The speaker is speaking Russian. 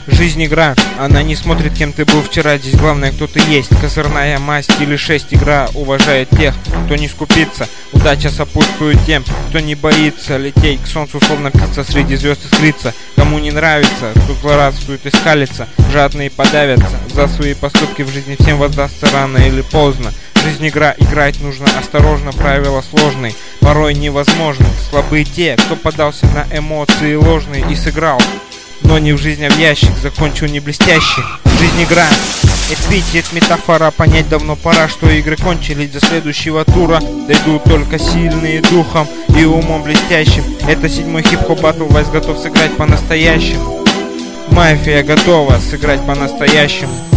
Жизнь игра, она не смотрит, кем ты был вчера. Здесь главное, кто ты есть. Козырная масть или 6. Игра уважает тех, кто не скупится. Удача сопутствует тем, кто не боится лететь к солнцу, словно птица среди звезд и скрыться. Кому не нравится, кто злорадствует и скалится. Жадные подавятся, за свои поступки в жизни всем воздастся рано или поздно. Жизнь игра, играть нужно осторожно, правила сложные, порой невозможны. Слабые те, кто подался на эмоции ложные и сыграл, но не в жизнь, а в ящик, закончил не блестяще. Жизнь игра, эпитет, метафора, понять давно пора, что игры кончились, до следующего тура дойдут только сильные духом и умом блестящим. Это 7-й хип-хоп батл, Вайс готов сыграть по-настоящему. Мафия готова сыграть по-настоящему.